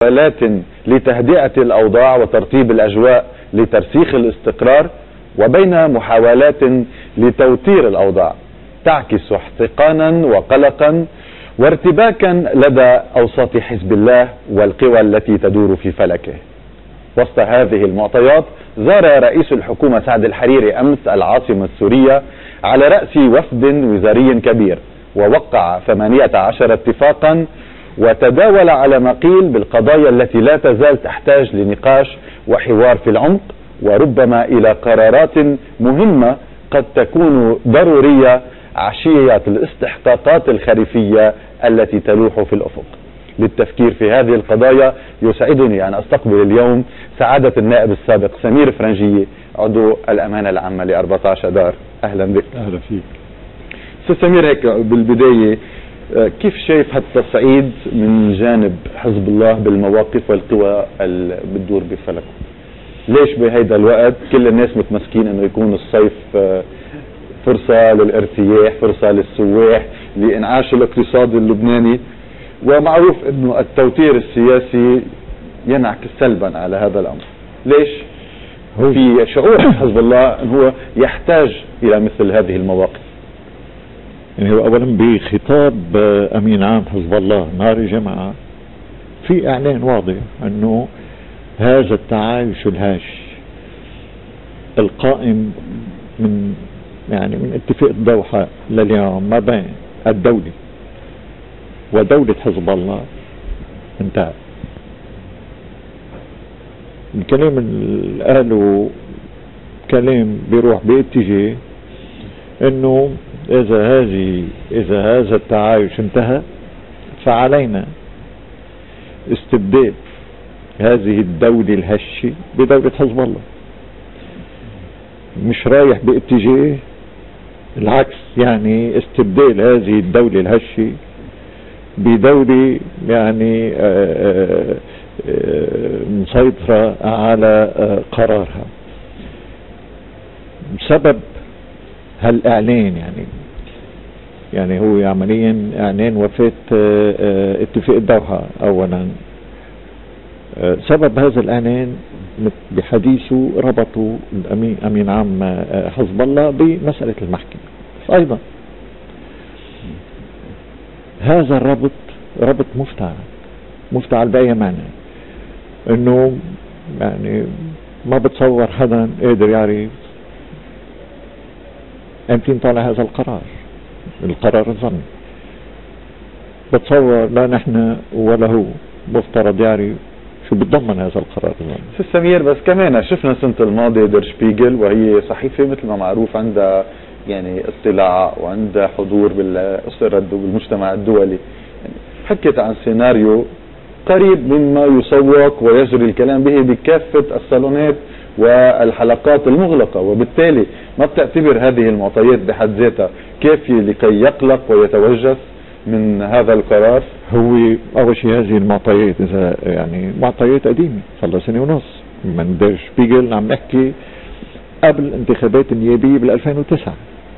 محاولات لتهدئة الأوضاع وترطيب الأجواء لترسيخ الاستقرار، وبين محاولات لتوتير الأوضاع تعكس احتقانا وقلقا وارتباكا لدى أوساط حزب الله والقوى التي تدور في فلكه. وسط هذه المعطيات زار رئيس الحكومة سعد الحريري أمس العاصمة السورية على رأس وفد وزاري كبير، ووقع 18 اتفاقا، وتداول على ما قيل بالقضايا التي لا تزال تحتاج لنقاش وحوار في العمق، وربما إلى قرارات مهمة قد تكون ضرورية عشية الاستحقاقات الخريفية التي تلوح في الأفق. للتفكير في هذه القضايا يسعدني أن أستقبل اليوم سعادة النائب السابق سمير فرنجية، عضو الأمانة العامة ل 14 دار. أهلا بك. أهلا فيك. أستاذ سمير، هيك بالبداية كيف شايف هالتصعيد من جانب حزب الله بالمواقف والقوى اللي بتدور بفلكه؟ ليش بهيدا الوقت كل الناس متمسكين انه يكون الصيف فرصة للارتياح، فرصة للسواح، لإنعاش الاقتصاد اللبناني، ومعروف انه التوتير السياسي ينعكس سلبا على هذا الامر؟ ليش في شعور حزب الله انه هو يحتاج الى مثل هذه المواقف؟ يعني هو اولا بخطاب امين عام حزب الله نهار الجمعة في اعلان واضح انه هذا التعايش الهاش القائم من اتفاق الدوحة لليوم ما بين الدولة ودولة حزب الله انتهى. الكلام اللي قاله كلام بيروح باتجاه انه اذا هذا التعايش انتهى فعلينا استبدال هذه الدولة الهشة بدولة حزب الله. مش رايح باتجاه العكس، يعني استبدال هذه الدولة الهشة بدولة مسيطرة على قرارها. بسبب هالإعلان يعني هو عمليا إعلان وفاة اتفاق الدوحة أولا. سبب هذا الإعلان بحديثه ربطوا أمين عام حزب الله بمسألة المحكمة. أيضا هذا الربط ربط مفتعل بأي معنى، انه ما بتصور حدا قادر يعرف امتى طالع هذا القرار الظني. بتصور لا نحن ولا هو مفترض يعرف شو بتضمن هذا القرار الظني. استاذ سمير، بس كمان شفنا السنة الماضية در شبيغل، وهي صحيفة مثل ما معروف عندها اطلاع وعندها حضور بالأسرة وبالمجتمع الدولي، حكت عن سيناريو قريب مما يسوق ويجري الكلام به بكافة الصالونات والحلقات المغلقة، وبالتالي ما بتعتبر هذه المعطيات بحد ذاتها كافية لكي يقلق ويتوجس من هذا القرار؟ هو أول شيء هذه المعطيات إذا معطيات قديمة صار لها سنة ونص. من در شبيغل عم نحكي قبل الانتخابات النيابية بال 2009.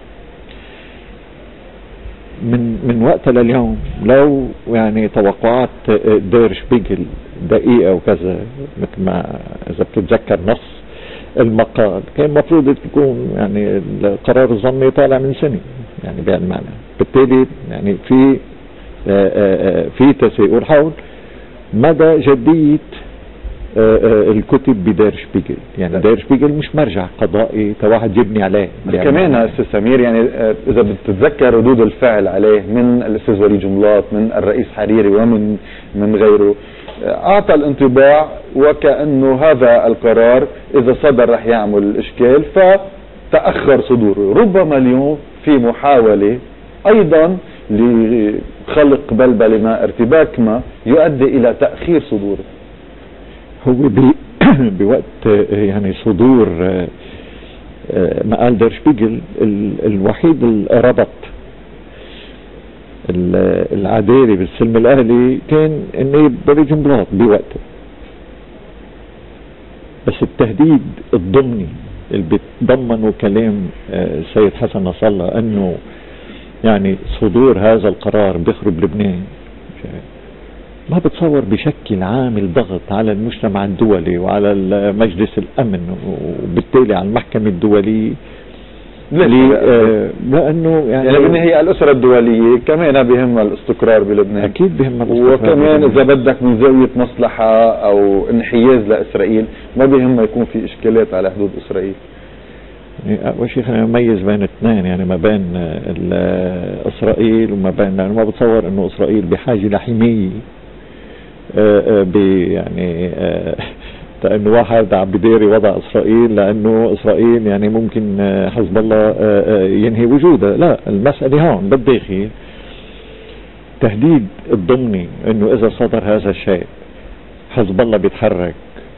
من وقتها لليوم لو توقعات دير شبيغل دقيقة وكذا، مثل ما إذا بتتذكر نص المقال كان المفروض تكون القرار الظني طالع من سنة بهالمعنى. بالتالي في تساؤل حول مدى جدية الكتب بدير شبيغل. دير شبيغل مش مرجع قضائي كواحد يبني عليه. كمان استاذ سمير، اذا بتتذكر ردود الفعل عليه من الاستاذ وليد جملات، من الرئيس حريري، ومن غيره، اعطى الانطباع وكأنه هذا القرار اذا صدر رح يعمل اشكال فتأخر صدوره. ربما اليوم في محاولة ايضا لخلق بلبلة ما، ارتباك ما يؤدي الى تأخير صدوره. هو بوقت صدور مقال در شبيغل الوحيد اللي ربط العدالة بالسلم الأهلي كان النائب وليد جملات بوقته. بس التهديد الضمني اللي بتضمنه كلام السيد حسن نصر الله انه صدور هذا القرار بيخرب لبنان، ما بتصور بشكل عامل ضغط على المجتمع الدولي وعلى مجلس الأمن وبالتالي على المحكمة الدولية. لأنه يعني بالنهاية الأسرة الدولية كمان بهمها الاستقرار بلبنان، أكيد بهمها الاستقرار، وكمان إذا بدك من زاوية مصلحة أو انحياز لإسرائيل ما بهمها يكون في إشكالات على حدود إسرائيل. أول شيء خلينا نميز بين اثنين، يعني ما بين إسرائيل وما بين، لأنه ما بتصور إنه إسرائيل بحاجة لحماية يعني لأنه واحد عم بدير وضع إسرائيل لأنه إسرائيل يعني ممكن حزب الله ينهي وجوده. لا، المسألة هون بالداخل تهديد الضمني إنه إذا صدر هذا الشيء حزب الله بيتحرك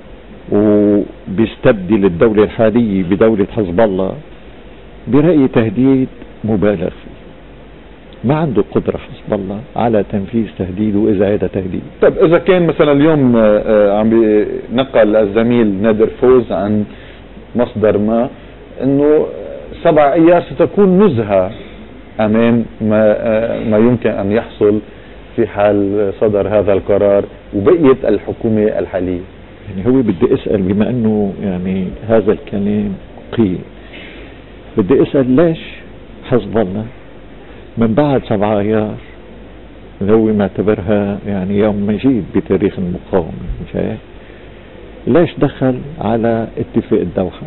وبيستبدل الدولة الحالية بدولة حزب الله، برأيي تهديد مبالغ فيه. ما عنده قدرة حزب الله على تنفيذ تهديده إذا هذا تهديد. طيب إذا كان مثلا اليوم عم نقل الزميل نادر فوز عن مصدر ما إنه 7 أيار ستكون نزهة أمام ما يمكن أن يحصل في حال صدر هذا القرار وبقية الحكومة الحالية. يعني هو بدي أسأل، بما أنه يعني هذا الكلام قيل، بدي أسأل ليش حزب الله من بعد 7 أيار اللي هو معتبرها يعني يوم مجيد بتاريخ المقاومة، مش هيك؟ ليش دخل على اتفاق الدوحة؟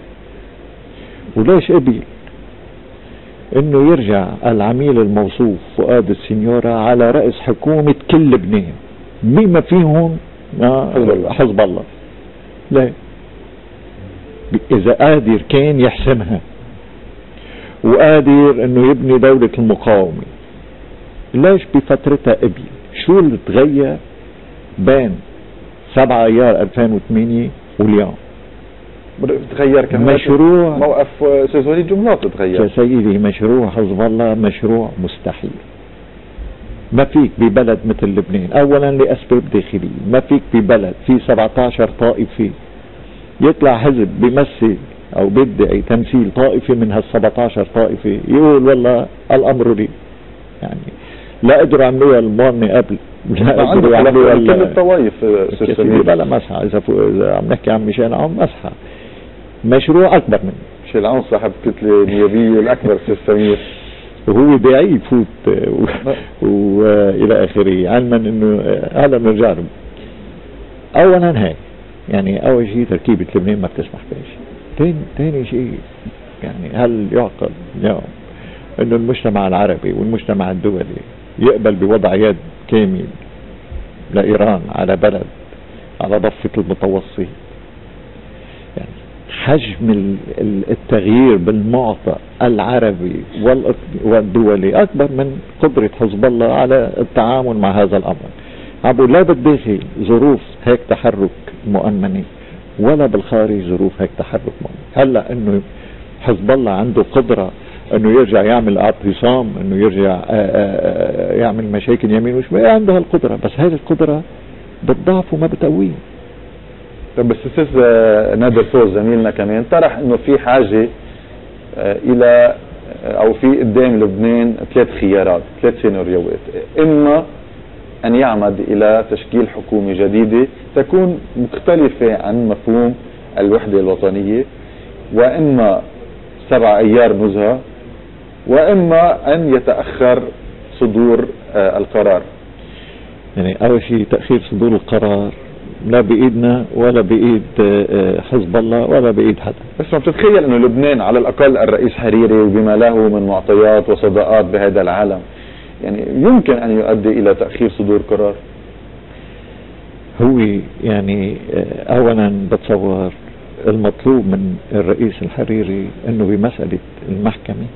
وليش قبل انه يرجع العميل الموصوف فؤاد السنيورة على رأس حكومة كل لبنان بما فيهم حزب الله؟ ليه؟ إذا قادر كان يحسمها وقادر انه يبني دولة المقاومة، ليش بفترتها قبل؟ شو اللي تغير بين 7 أيار 2008 واليوم؟ تغير كمان مشروع موقف استاذ وليد جملات تغير يا سيدي. مشروع حزب الله مشروع مستحيل. ما فيك ببلد مثل لبنان، اولا لاسباب داخليه، ما فيك ببلد في 17 طائفه يطلع حزب بيمثل او بيدعي تمثيل طائفه من هال 17 طائفه يقول والله الامر لي. يعني لا قدروا يعملوها المواطنه قبل، لا قدروا يعملوها كل الطوائف. استاذ سمير بلا مسحه، اذا عم نحكي عن ميشيل عون مسحه، مشروع اكبر منه. ميشيل عون صاحب كتله نيابيه الاكبر استاذ سمير، وهو داعي يفوت والى اخره، علما انه هذا بنرجع له. اولا هيك يعني اول شيء تركيبه لبنان ما بتسمح بشيء. ثاني شيء يعني هل يعقل اليوم انه المجتمع العربي والمجتمع الدولي يقبل بوضع يد كامل لإيران على بلد على ضفة المتوسط؟ يعني حجم التغيير بالمعطى العربي والدولي أكبر من قدرة حزب الله على التعامل مع هذا الأمر. عبو لا بالداخل ظروف هيك تحرك مؤمنة ولا بالخارج ظروف هيك تحرك مؤمنة. هلأ انه حزب الله عنده قدرة انه يرجع يعمل اعتصام، انه يرجع يعمل مشاكل يمين وشمال، عنده هالقدرة، بس هذه القدرة بتضعف وما بتقويه. طب بس استاذ نادر فوز زميلنا كمان طرح انه في حاجة الى او في قدام لبنان 3 خيارات، 3 سيناريوهات: اما ان يعمد الى تشكيل حكومة جديدة تكون مختلفة عن مفهوم الوحدة الوطنية، واما 7 أيار نزهة، واما ان يتأخر صدور القرار. يعني اول شيء تأخير صدور القرار لا بإيدنا ولا بإيد حزب الله ولا بإيد حدا. بس ما بتتخيل انه لبنان على الاقل الرئيس حريري وبما له من معطيات وصداقات بهذا العالم يعني يمكن ان يؤدي الى تأخير صدور قرار؟ هو يعني اولا بتصور المطلوب من الرئيس الحريري انه بمسألة المحكمة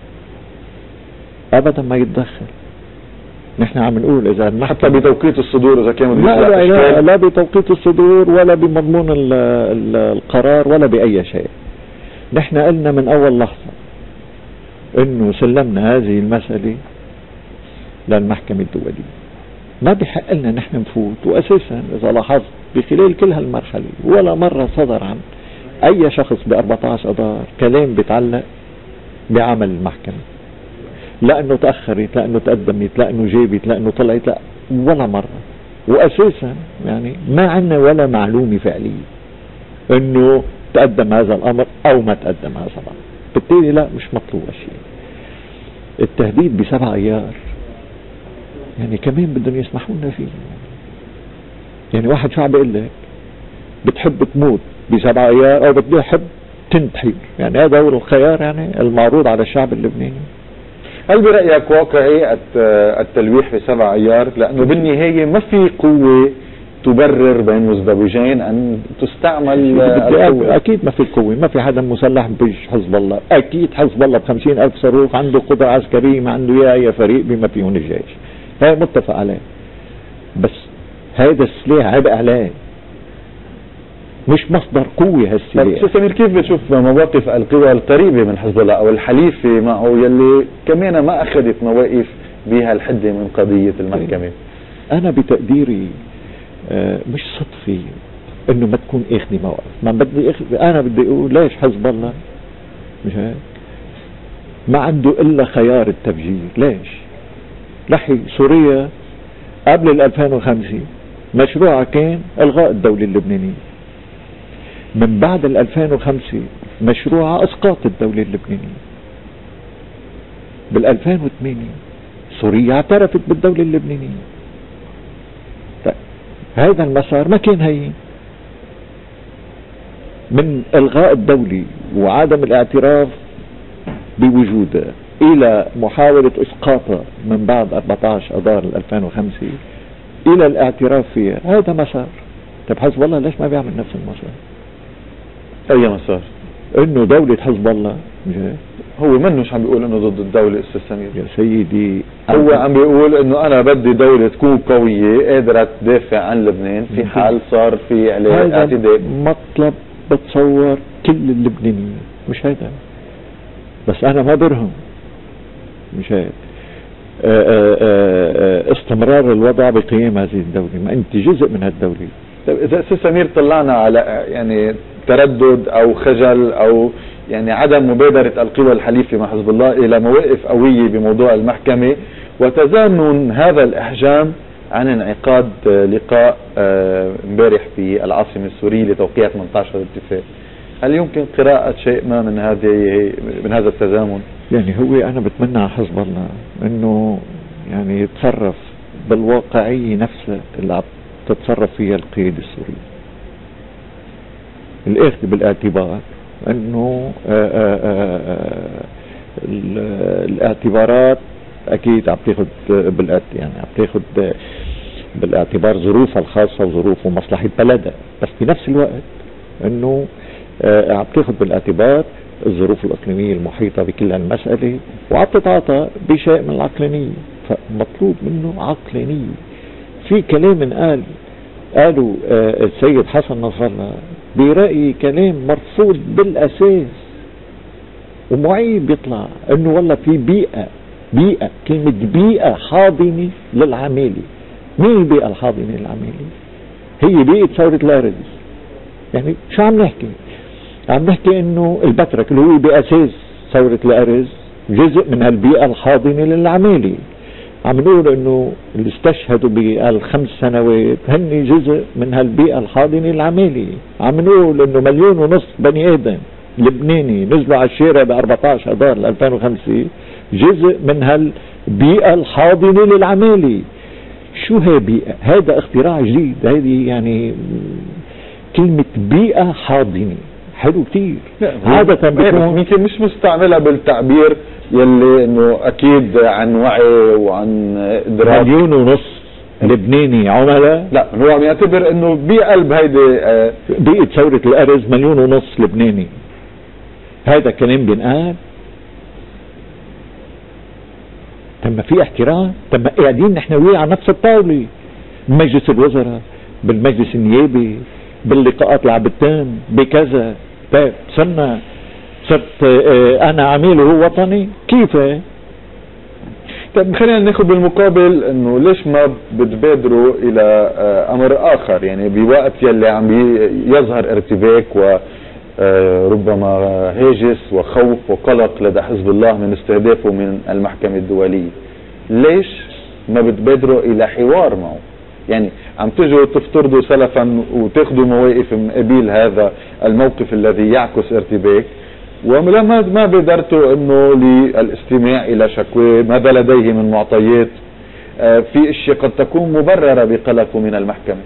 ابدا ما يتدخل. نحن عم نقول اذا المحكمة حتى بتوقيت الصدور اذا كانوا لا بتوقيت الصدور ولا بمضمون القرار ولا بأي شيء. نحن قلنا من اول لحظة انه سلمنا هذه المسألة للمحكمة الدولية، ما بحق لنا نحن نفوت. واساسا اذا لاحظت بخلال كل هالمرحلة ولا مرة صدر عن اي شخص ب14 اذار كلام بيتعلق بعمل المحكمة، لانه تأخرت، لانه تقدمت، لانه جابت، لانه طلعت، لا ولا مرة. وأساسا يعني ما عندنا ولا معلومة فعلية أنه تقدم هذا الأمر أو ما تقدم هذا الأمر. بالتالي لا، مش مطلوب شيء. التهديد ب7 أيار يعني كمان بدهم يسمحوا لنا فيه. يعني واحد شو عم بيقول لك بتحب تموت ب7 أيار أو بتحب تنتحر، يعني هذا هو الخيار يعني المعروض على الشعب اللبناني. هل برأيك واقعي التلويح ب7 أيار؟ لأنه بالنهاية ما في قوة تبرر بين مزدوجين أن تستعمل القوة. أكيد ما في قوة، ما في حدا مسلح بجيش حزب الله. أكيد حزب الله ب50,000 صاروخ عنده قدرة عسكرية ما عنده إياها أي فريق بما فيهم الجيش، هاي متفق عليه. بس هذا السلاح عبء عليه، مش مصدر قوة هالسلاح. شو سمير، كيف بتشوف مواقف القوى القريبة من حزب الله أو الحليفة معه يلي كمان ما أخذت مواقف بها الحدة من قضية المحكمة؟ أنا بتقديري مش صدفي انه ما تكون اخذي موقف. ما بدي انا بدي اقول ليش حزب الله مش هيك ما عنده الا خيار التفجير؟ ليش؟ لحي سوريا قبل 2005 مشروعها كان الغاء الدولة اللبنانية، من بعد 2005 مشروعها اسقاط الدولة اللبنانية. بال2008 سوريا اعترفت بالدولة اللبنانية. هذا المسار ما كان هين، من الغاء الدولة وعدم الاعتراف بوجودها الى محاولة اسقاطها من بعد 14 اذار 2005 الى الاعتراف فيها. هذا مسار. طيب حزب الله ليش ما بيعمل نفس المسار؟ اي مسار؟ انه دولة حزب الله هو منوش عم بيقول انه ضد الدولة استاذ سمير. يا سيدي هو عم بيقول انه انا بدي دولة تكون قوية قادرة تدافع عن لبنان في حال صار في عليه اعتداء. مطلب بتصور كل اللبنانيين، مش هيدا بس انا ما برهم، مش هيك. استمرار الوضع بقيام هذه الدولة، ما انت جزء من هالدولة. طيب اذا استاذ سمير طلعنا على يعني تردد او خجل او يعني عدم مبادرة القوى الحليفة مع حزب الله الى مواقف قوية بموضوع المحكمة، وتزامن هذا الاحجام عن انعقاد لقاء امبارح في العاصمة السورية لتوقيع 18 اتفاق، هل يمكن قراءة شيء ما من هذا التزامن؟ يعني هو انا بتمنى على حزب الله انه يعني يتصرف بالواقعية نفسها اللي عم تتصرف فيها القيادة السورية، الاخذ بالاعتبار انه الاعتبارات اكيد عم تاخذ يعني عم تاخذ بالاعتبار ظروفها الخاصة وظروف ومصلحة بلدها، بس في نفس الوقت انه عم تاخذ بالاعتبار الظروف الاقليمية المحيطة بكل المسألة، وعم تتعاطى بشيء من العقلانية. فمطلوب منه عقلانية. في كلام قالوا السيد حسن نصر الله برأيي كلام مرفوض بالأساس ومعيب يطلع، انه والله في بيئة كلمة بيئة حاضنة للعمالة. مين البيئة الحاضنة للعمالة؟ هي بيئة ثورة الأرز. يعني شو عم نحكي؟ عم نحكي انه البترك اللي هو بأساس ثورة الأرز جزء من هالبيئة الحاضنة للعمالة. عم نقول انه اللي استشهدوا بال5 سنوات هن جزء من هالبيئة الحاضنة للعمالة. عم نقول انه 1.5 مليون بني ادم لبناني نزلوا على الشارع ب14 اذار 2005 جزء من هالبيئة الحاضنة للعمالة. شو هي بيئة؟ هذا اختراع جديد. هذه يعني كلمة بيئة حاضنة حلو كتير. عادة يمكن مش مستعملة بالتعبير يلي انه اكيد عن وعي وعن ادراك. 1.5 مليون لبناني عملاء، لا هو عم يعتبر انه بقلب هيدي بيئة ثورة الأرز 1.5 مليون لبناني. هذا كلام بينقال؟ تم في احترام؟ تم قاعدين نحن وياه على نفس الطاولة بمجلس الوزراء، بالمجلس النيابي، باللقاءات اللي عم بتتم بكذا. طيب صرت انا عميل وهو وطني؟ كيف؟ طيب خلينا ناخذ بالمقابل انه ليش ما بتبادروا الى امر اخر؟ يعني بوقت يلي عم يظهر ارتباك وربما هاجس وخوف وقلق لدى حزب الله من استهدافه من المحكمة الدولية، ليش ما بتبادروا الى حوار معه؟ يعني عم تجوا تفترضوا سلفا وتاخذوا مواقف من قبيل هذا الموقف الذي يعكس ارتباك، ولما ما بادرتوا انه للاستماع الى شكوى ماذا لديه من معطيات في اشياء قد تكون مبررة بقلقه من المحكمة.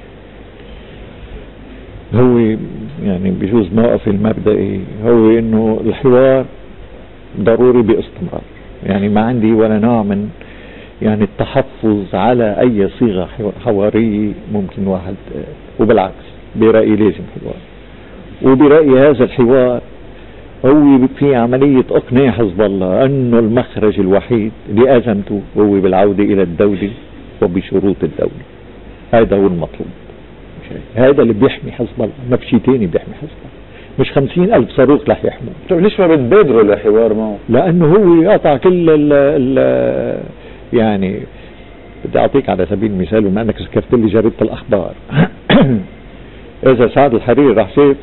هو يعني بجوز موقف المبدئي هو انه الحوار ضروري باستمرار، يعني ما عندي ولا نوع من يعني التحفظ على اي صيغة حوارية ممكن واحد، وبالعكس برأيي لازم حوار، وبرأيي هذا الحوار هو في عملية اقناع حزب الله انه المخرج الوحيد لازمته هو بالعودة الى الدولة وبشروط الدولة. هذا هو المطلوب، هذا اللي بيحمي حزب الله، ما في شيء ثاني بيحمي حزب الله، مش 50,000 صاروخ رح يحموا. طيب ليش ما بتبادروا لحوار معه؟ لانه هو قطع كل ال يعني بدي اعطيك على سبيل المثال، وما انك ذكرت لي جريدة الاخبار اذا سعد الحريري راح شاف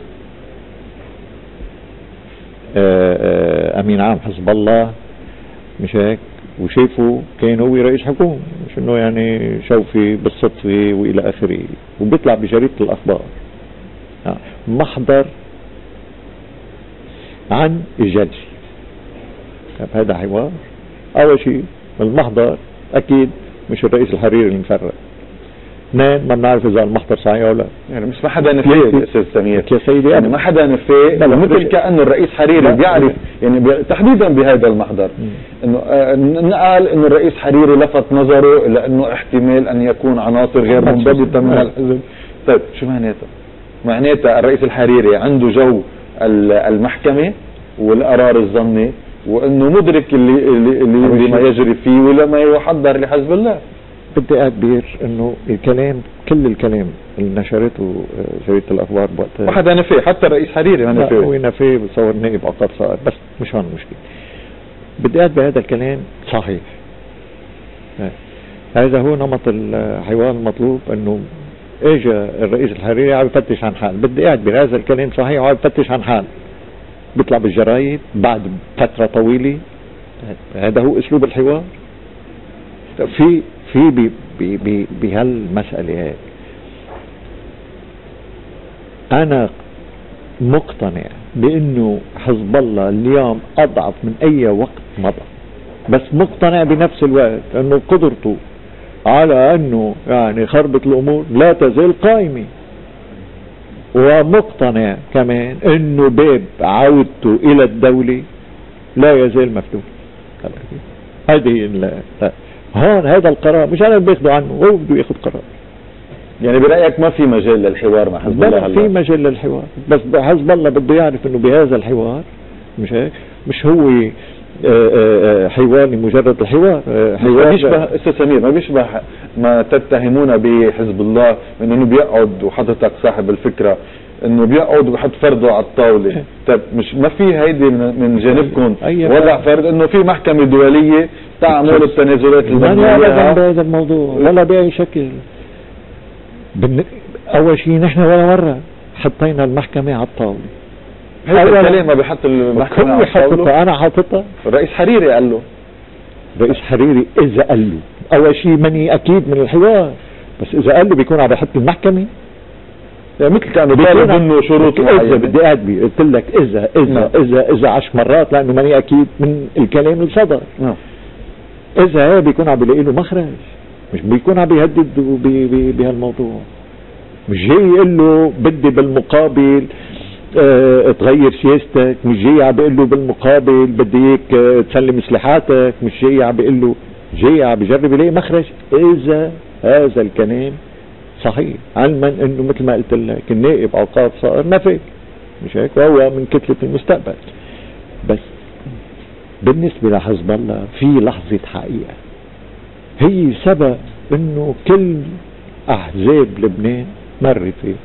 امين عام حزب الله مش هيك، وشايفه كان هو رئيس حكومة، مش انه يعني شوفي بالصدفة والى اخره، وبيطلع بجريدة الاخبار محضر عن الجلسة. طيب هذا حوار؟ اول شيء المحضر اكيد مش الرئيس الحريري اللي مفرق. اثنين ما بنعرف اذا المحضر صحيح ولا لا، يعني مش ما حدا نفاه استاذ سمير يا سيدي، يعني ما حدا نفاه، مثل كأنه الرئيس حريري بيعرف يعني تحديدا بهذا المحضر انه قال انه الرئيس حريري لفت نظره الى انه احتمال ان يكون عناصر غير منضبطه من الحزب. طيب شو معناتها؟ معناتها الرئيس الحريري عنده جو المحكمة والقرار الظني، وانه مدرك اللي ما يجري فيه ولما يحضر لحزب الله. بدي اعتبر انه الكلام كل الكلام اللي نشرته جريدة الاخبار بوقتها ما حدا نفاه، حتى الرئيس حريري ما نفاه. هو نفاه بتصور نائب عقاب صائر، بس مش هون المشكلة. بدي اعتبر هذا الكلام صحيح. هذا هو نمط الحوار المطلوب، انه اجى الرئيس الحريري عم يفتش عن حال، بدي اعتبر هذا الكلام صحيح وعم يفتش عن حال، بيطلع بالجرايد بعد فترة طويلة. هذا هو اسلوب الحوار. في بهالمسألة هيك انا مقتنع بانه حزب الله اليوم اضعف من اي وقت مضى، بس مقتنع بنفس الوقت انه قدرته على انه يعني خربط الامور لا تزال قائمة، ومقتنع كمان انه باب عودته الى الدولة لا يزال مفتوح. هذه هون هذا القرار مش انا اللي باخده عنه، هو بده ياخذ قرار. يعني برأيك ما في مجال للحوار مع حزب الله؟ في مجال للحوار، بس حزب الله بده يعرف انه بهذا الحوار مش هيك، مش هو حوار لمجرد الحوار. حوار بيشبه استاذ سمير، ما بيشبه ما تتهمون بحزب الله من انه بيقعد، وحضرتك صاحب الفكره انه بيقعد وبحط فرضه على الطاوله. طيب مش ما في هيدي من جانبكم وضع فرض انه في محكمه دوليه تعمل التنازلات المبنيه بهذا الموضوع ولا باي شكل. اول شيء نحن ولا مره حطينا المحكمه على الطاوله. هذا الكلام ما بيحط المحكمه على الطاوله، انا حاططها. الرئيس حريري قال له، رئيس حريري اذا قال له اول شيء ماني اكيد من الحوار، بس اذا قال له بيكون عم يحط المحكمه يعني مثل كانوا طالب منه شروط معينه. بدي اعتبر قلت لك اذا 10 مرات لانه ماني اكيد من الكلام اللي صدر. اذا بيكون عم بيلاقي له مخرج، مش بيكون عم بيهدد بهالموضوع، مش جاي يقول له بدي بالمقابل تغير سياستك، مش جاي عم بيقول له بالمقابل بدي اياك تسلم سلاحاتك، مش جاي عم بيقول له، جاي عم بيجرب يلاقي مخرج. اذا هذا الكلام صحيح، علما انه مثل ما قلت لك النائب عقاب صائر نفي مش هيك، وهو من كتلة المستقبل. بس بالنسبة لحزب الله في لحظة حقيقة هي سبب انه كل احزاب لبنان مر فيه.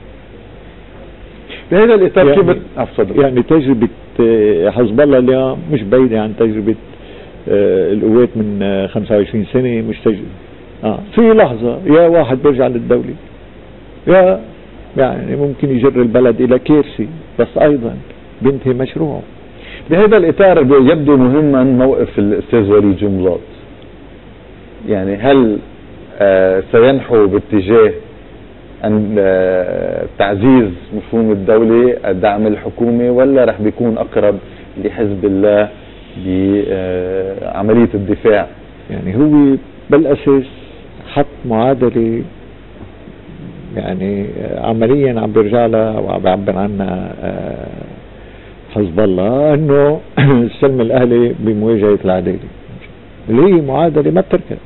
بهذا الاطار يعني كيف افضل يعني تجربة حزب الله اليوم مش بعيدة عن تجربة القوات من 25 سنة، مش تجربة في لحظة يا واحد بيرجع للدولة يا يعني ممكن يجر البلد الى كارثة، بس ايضا بينتهي مشروعه. بهذا الاطار يبدو مهما موقف الاستاذ وليد جنبلاط. يعني هل سينحو باتجاه أن تعزيز مفهوم الدولة، الدعم الحكومي، ولا رح بيكون أقرب لحزب الله بعملية الدفاع؟ يعني هو بالأساس حط معادلة يعني عمليا عم بيرجع لها وعم بيعبر عنها حزب الله، انه السلم الاهلي بمواجهة العدالة، اللي هي معادلة ما بتركب.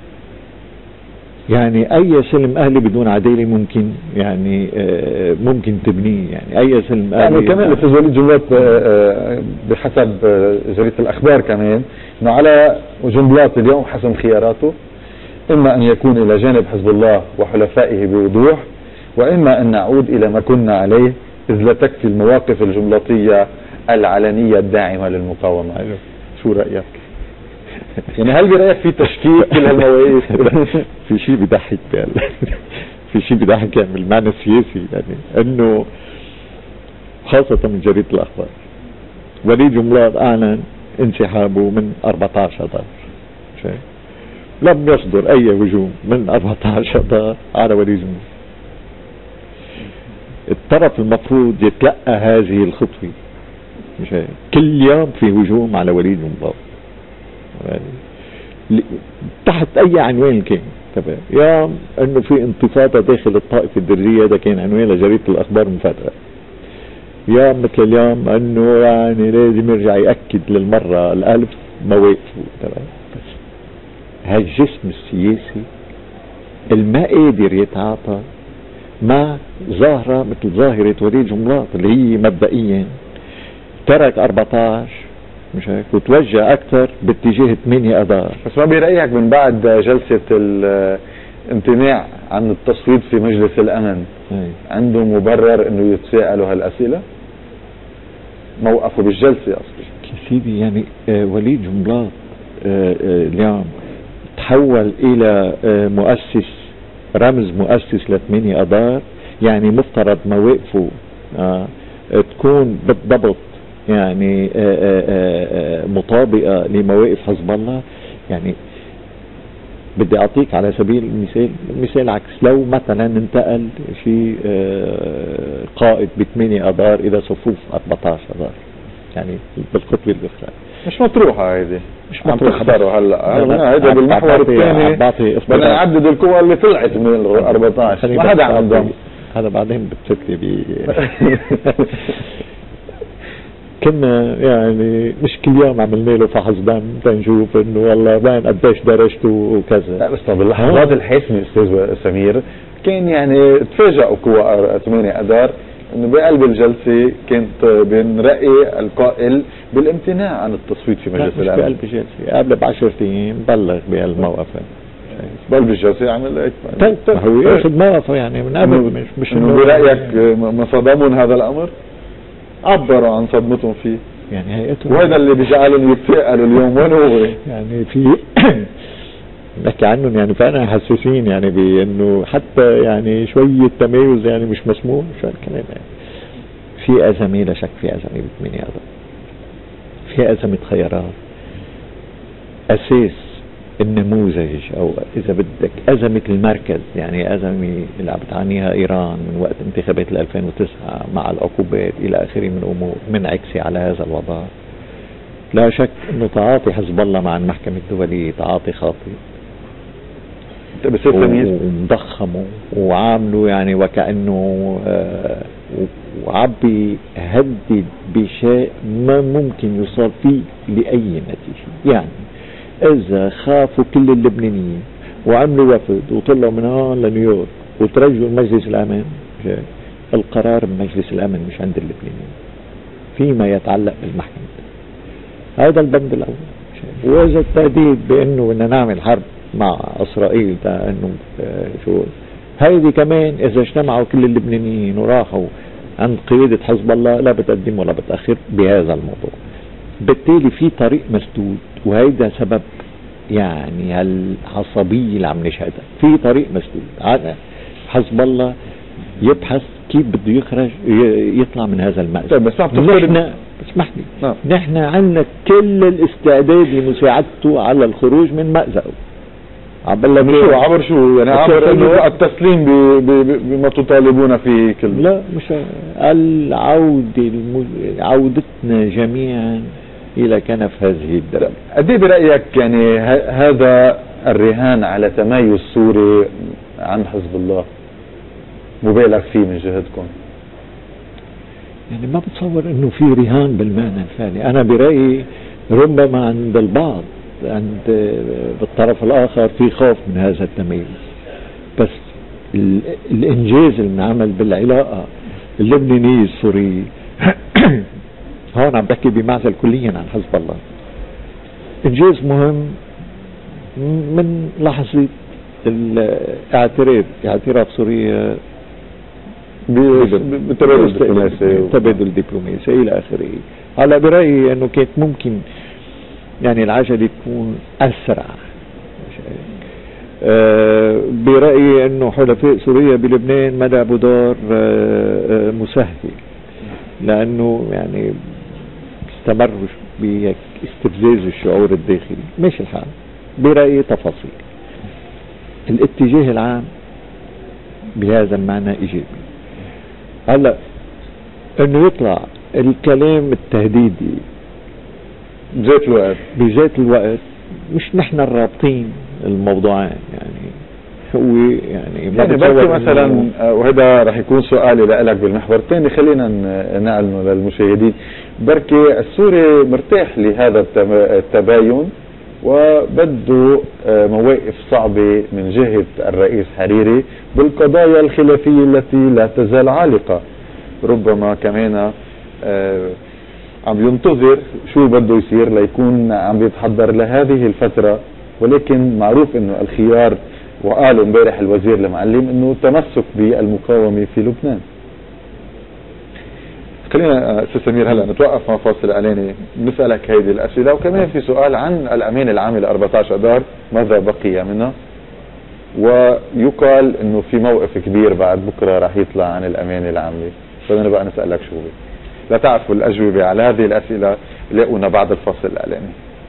يعني اي سلم اهلي بدون عدالة ممكن يعني ممكن تبنيه، يعني اي سلم اهلي. يعني كمان الاستاذ وليد جملات بحسب جريدة الاخبار كمان انه على جملات اليوم حسم خياراته، اما ان يكون الى جانب حزب الله وحلفائه بوضوح، واما ان نعود الى ما كنا عليه، اذ لا تكفي المواقف الجملاتية العلنية الداعمة للمقاومة. شو رأيك؟ يعني هل برأيك في تشكيك كل هالمواقف؟ في شيء بيضحك في شيء بيضحك يعني بالمعنى السياسي، يعني انه خاصة من جريدة الاخبار وليد جملات اعلن انسحابه من 14 اذار. لم يصدر اي هجوم من 14 اذار على وليد جملات. الطرف المفروض يتلقى هذه الخطوة، مش هيك كل يوم في هجوم على وليد جملات تحت اي عنوان كان. تمام، يوم انه في انتفاضة داخل الطائفة الدرزية، هذا كان عنوان لجريدة الاخبار مفاجأة. يوم مثل اليوم انه يعني لازم يرجع يأكد للمرة الالف مواقفه. تمام، بس هالجسم السياسي الما قادر يتعاطى مع ظاهرة مثل ظاهرة وليد جملات اللي هي مبدئيا ترك 14 مش هيك وتوجه اكثر باتجاه 8 اذار. بس ما برأيك من بعد جلسة الامتناع عن التصويت في مجلس الامن عنده مبرر انه يتساءلوا هالاسئلة؟ موقفه بالجلسة اصلا سيدي، يعني وليد جملات اليوم تحول الى مؤسس، رمز مؤسس ل8 اذار. يعني مفترض مواقفه تكون بالضبط يعني مطابقة لمواقف حزب الله. يعني بدي اعطيك على سبيل المثال عكس، لو مثلا انتقل في قائد ب8 اذار الى صفوف 14 اذار، يعني بالخطوة الاخرى مش مطروحة هيدي، مش مطروحة هذا هيدا بالمحور الثاني بدنا نعدد القوى اللي طلعت من ال 14. ما هذا عندهم، هذا بعدين بتفتي كنا يعني مش كل يوم عملنا له فحص دم تنشوف انه والله باين قديش درجته وكذا. لا بس باللحظات الحاسمة استاذ سمير كان يعني تفاجئوا قوى 8 اذار انه بقلب الجلسة كانت بين رأي القائل بالامتناع عن التصويت في مجلس الامن. بقلب الجلسة قبل ب10 ايام بلغ بهالموقف. بقلب الجلسة عمل هيك. طيب هو ياخذ موقفه يعني من قبل، مش انه برأيك ما صدمهم هذا الامر؟ عبروا عن صدمتهم فيه يعني هيئتهم، وهذا اللي بيجعلهم يتساءلوا اليوم وين هو. يعني في نحكي عنهم يعني فعلا حساسين يعني بانه حتى يعني شوية تميز يعني مش مسموح. شو هالكلام يعني؟ في أزمة، لا شك في أزمة ب8 اذار، في أزمة خيارات. أساس النموذج أو إذا بدك أزمة المركز، يعني أزمة اللي عم بتعانيها إيران من وقت انتخابات 2009 مع العقوبات إلى آخره من أمور منعكسة على هذا الوضع. لا شك أنه تعاطي حزب الله مع المحكمة الدولية تعاطي خاطئ، ومضخمه وعامله يعني وكأنه وعبي هدد بشيء ما ممكن يوصل فيه لأي نتيجة. يعني إذا خافوا كل اللبنانيين وعملوا وفد وطلعوا من هون لنيويورك وترجوا مجلس الأمن، القرار بمجلس الأمن مش عند اللبنانيين فيما يتعلق بالمحكمة. هذا البند الأول. وإذا التهديد بأنه بدنا نعمل حرب مع إسرائيل أنه شو هيدي كمان إذا اجتمعوا كل اللبنانيين وراحوا عند قيادة حزب الله لا بتقدم ولا بتأخر بهذا الموضوع. بالتالي في طريق مسدود، وهيدا سبب يعني العصبية اللي عم نشهدها. في طريق مسدود، حزب الله يبحث كيف بده يخرج يطلع من هذا المأزق. بس نحن اسمح لي، نحن عندنا كل الاستعداد لمساعدته على الخروج من مأزقه. عبر شو يعني؟ عبر انه التسليم بما تطالبون فيه كله. لا مش عودتنا جميعا الى كنف هذه الدولة. قد ايه برأيك يعني هذا الرهان على تميز سوري عن حزب الله مبالغ فيه من جهتكم؟ يعني ما بتصور انه في رهان بالمعنى الفعلي. انا برأيي ربما عند البعض، بالطرف الاخر في خوف من هذا التمييز، بس الانجاز اللي انعمل بالعلاقة اللبنانية السورية هون عم بحكي بمعزل كليا عن حزب الله، انجاز مهم من لحظة اعتراف سوريا بالتبادل الدبلوماسي الى اخره. هلا برأيي انه كانت ممكن يعني العجلة تكون اسرع. برأيي انه حلفاء سوريا بلبنان ما لعبوا دور مسهل، لانه يعني استمروا باستفزاز الشعور الداخلي. ماشي الحال. برأيي تفاصيل الاتجاه العام بهذا المعنى ايجابي. هلا انه يطلع الكلام التهديدي بذات الوقت مش نحن الرابطين الموضوعين، يعني هو يعني بس مثلا، وهذا رح يكون سؤالي لك بالمحور الثاني، خلينا نعلنه للمشاهدين. بركي السوري مرتاح لهذا التباين وبده مواقف صعبة من جهة الرئيس حريري بالقضايا الخلافية التي لا تزال عالقة. ربما كمان عم ينتظر شو بده يصير ليكون عم يتحضر لهذه الفترة، ولكن معروف انه الخيار، وقالوا امبارح الوزير المعلم انه التمسك بالمقاومة في لبنان. خلينا استاذ سمير هلا نتوقف مع فاصل اعلاني نسالك هيدي الاسئله، وكمان في سؤال عن الامانه العامه ل 14 اذار ماذا بقي منها؟ ويقال انه في موقف كبير بعد بكره راح يطلع عن الامانه العامه، بدنا بقى نسالك شو هو. لا تعرفوا الاجوبه على هذه الاسئله لاقونا بعد الفاصل الاعلاني.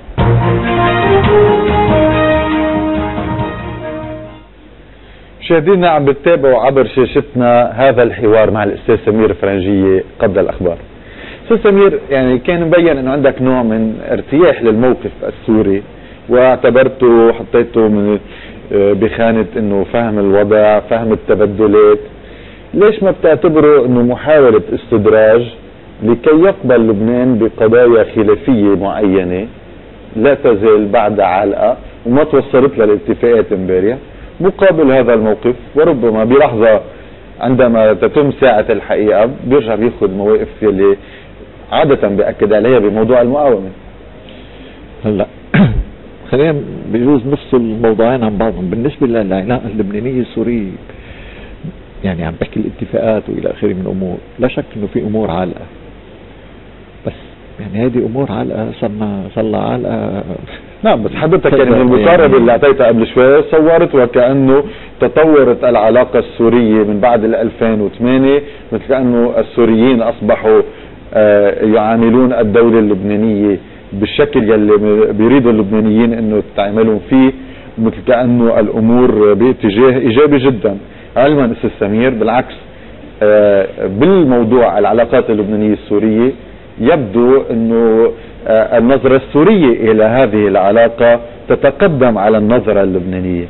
مشاهدينا عم بتتابعوا عبر شاشتنا هذا الحوار مع الاستاذ سمير فرنجية قبل الاخبار. استاذ سمير، يعني كان مبين انه عندك نوع من ارتياح للموقف السوري، واعتبرته وحطيته من بخانة انه فهم الوضع، فهم التبدلات. ليش ما بتعتبره انه محاولة استدراج لكي يقبل لبنان بقضايا خلافية معينة لا تزال بعد علقة وما توصلت للاتفاقات امبارح، مقابل هذا الموقف، وربما بلحظة عندما تتم ساعة الحقيقة بيرجع بياخذ مواقف اللي عادة بأكد عليها بموضوع المقاومة. هلا خلينا بجوز نفصل الموضوعين عن بعضهم. بالنسبة للعلاقة اللبنانية السورية، يعني عم بحكي الاتفاقات والى اخره من امور، لا شك انه في امور علقة، بس يعني هذه امور علقة صار لها علقة. نعم، بس حضرتك يعني من المقاربة اللي اعطيتها قبل شوي صورت وكأنه تطورت العلاقة السورية من بعد 2008، مثل كأنه السوريين اصبحوا يعاملون الدولة اللبنانية بالشكل يلي بيريدوا اللبنانيين انه تعاملون فيه، مثل كأنه الامور باتجاه ايجابي جدا. علما استاذ سمير بالعكس، بالموضوع العلاقات اللبنانية السورية يبدو انه النظرة السورية الى هذه العلاقة تتقدم على النظرة اللبنانية.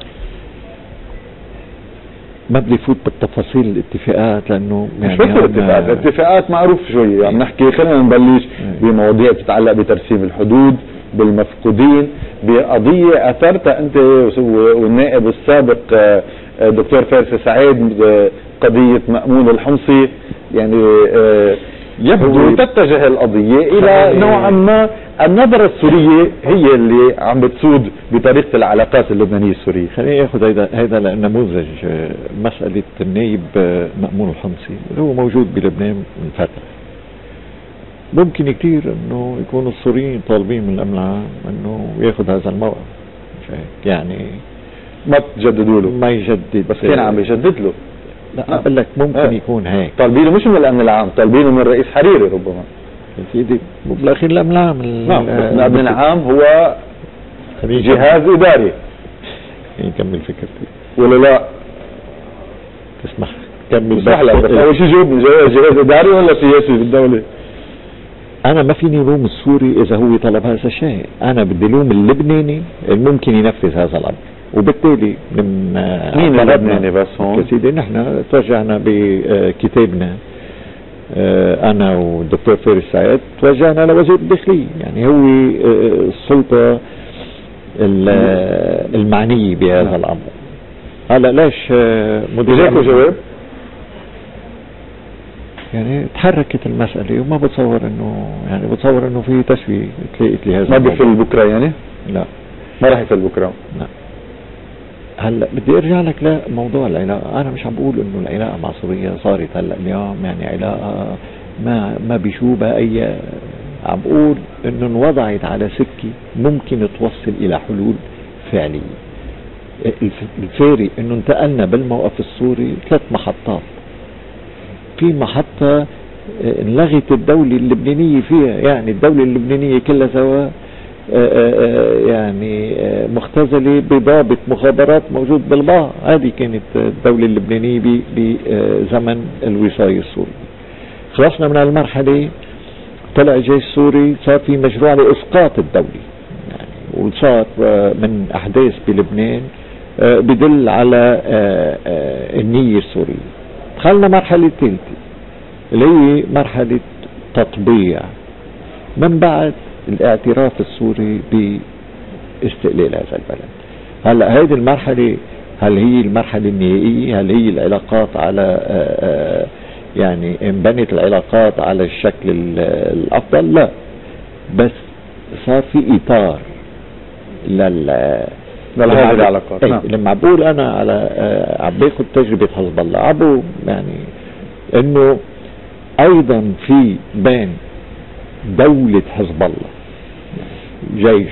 ما بدي فوت بالتفاصيل الاتفاقات لانه يعني مش بس الاتفاقات معروف شوية عم نحكي. خلينا نبلش بمواضيع تتعلق بترسيم الحدود، بالمفقودين، بقضية اثرتها انت والنائب السابق دكتور فارس سعيد، قضية مأمون الحمصي. يعني يبدو تتجه القضية الى نوعا ما النظرة السورية هي اللي عم بتسود بطريقة العلاقات اللبنانية السورية. خليني اخذ هيدا نموذج مسألة النائب مأمون الحمصي اللي هو موجود بلبنان من فترة. ممكن كثير انه يكونوا السوريين طالبين من الامن العام انه ياخذ هذا الموقف، مش هيك يعني ما تجددوا له، ما يجدد، بس كان عم يجدد له. لا اقول لك ممكن يكون هيك. طالبينه مش من الامن العام، طالبينه من الرئيس حريري ربما. سيدي بالاخير الامن العام. نعم، الامن العام هو جهاز اداري. يكمل فكرتي ولا لا؟ تسمح كمل اسمح لك بس اول شيء جاوبني، جواز اداري ولا سياسي بالدولة؟ انا ما فيني لوم السوري اذا هو طلب هذا الشيء، انا بدي لوم اللبناني اللي ممكن ينفذ هذا الامر. وبالتالي من مين اللبناني بس هون؟ سيدي نحن توجهنا بكتابنا انا والدكتور فارس سعيد، توجهنا لوزير الداخلية، يعني هو السلطة المعنية بهذا الامر. هلا ليش مديركم جواب؟ يعني تحركت المسألة وما بتصور انه يعني بتصور انه في تسوية تلاقيت لي هذا ما بيفل بكره يعني؟ لا ما راح يفل بكره. لا. هلا بدي ارجع لك لموضوع العلاقة. انا مش عم بقول انه العلاقة مع سوريا صارت هلا اليوم يعني علاقة ما بيشوبها اي، عم بقول انه انوضعت على سكة ممكن توصل الى حلول فعلية. الفارق انه انتقلنا بالموقف السوري 3 محطات. في محطة انلغت الدولة اللبنانية فيها، يعني الدولة اللبنانية كلها سوا يعني مختزلة بضابط مخابرات موجود بالبحر. هذه كانت الدولة اللبنانية بزمن الوصاية السوري. خلصنا من المرحلة، طلع الجيش السوري، صار في مشروع لإسقاط الدولة يعني، وصار من أحداث بلبنان بدل على النية السورية. دخلنا مرحلة ثالثة اللي هي مرحلة تطبيع من بعد الاعتراف السوري باستقلال هذا البلد. هلا هذه المرحلة هل هي المرحلة النهائية؟ هل هي العلاقات على يعني انبنت العلاقات على الشكل الأفضل؟ لا، بس صار في إطار لهذه العلاقات. لما بقول انا على عم باخذ تجربه حزب الله، عبو يعني انه ايضا في بين دوله حزب الله جيش